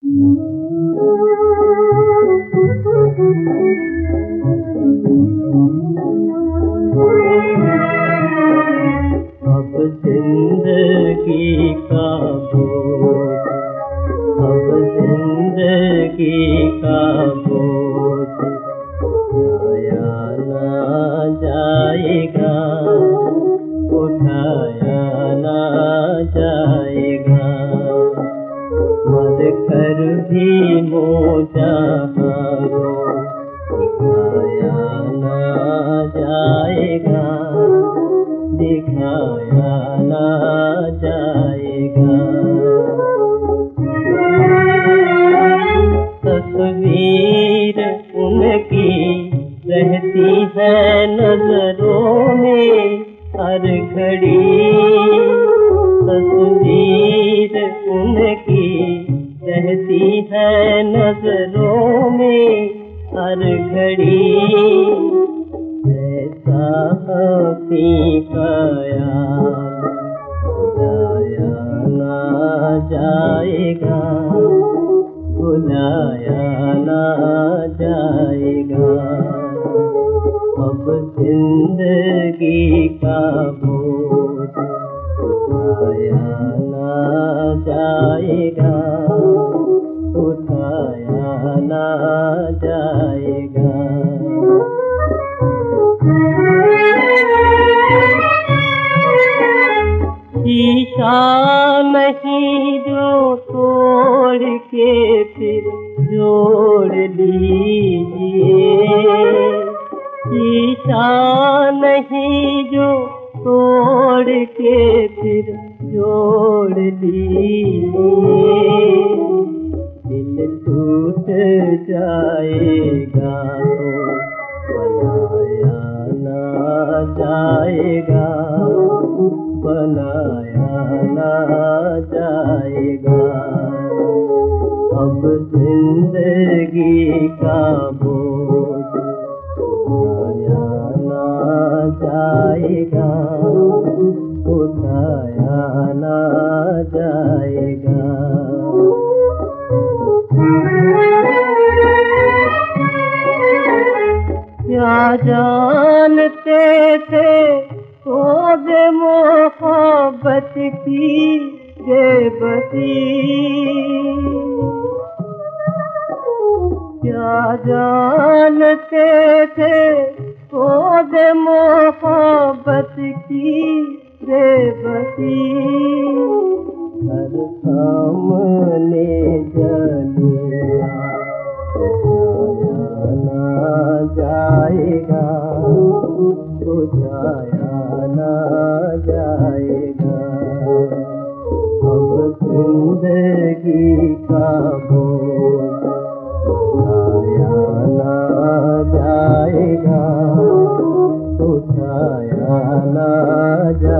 अब जिंदगी का बोझ, अब जिंदगी का बोझ उठाया ना जाएगा, उठाया ना जाएगा। मर कर भी मोजा हारो दिखाया ना जाएगा, दिखाया ना जाएगा। तस्वीर उनकी रहती है नजरों में हर घड़ी, तस्वीर उनकी रहती है नजरों में हर घड़ी। ऐसा हंसी का यार भुलाया ना जाएगा, भुलाया ना जाएगा। अब जिंदगी का बोझ उठाया ना जाएगा, उठाया ना जाएगा। शीशा नहीं जो तोड़ के फिर जोड़ लीजिए, शीशा नहीं जो तोड़ के फिर जोड़ लीजिए। दिल टूट जाएगा तो बनाया ना जाएगा, बनाया ना जाएगा। अब जिंदगी का बोझ उठाया ना जाएगा, उठाया ना जाएगा। क्या जानते थे सोज मोहब्बत की बेबसी, क्या जानते थे सोज मोहब्बत की बेबसी। हर सामने जलेगा बुझाया ना जाएगा, बुझाया ना जाएगा। अब जिंदगी का बोझ उठाया ना जाएगा, उठाया ना जाएगा।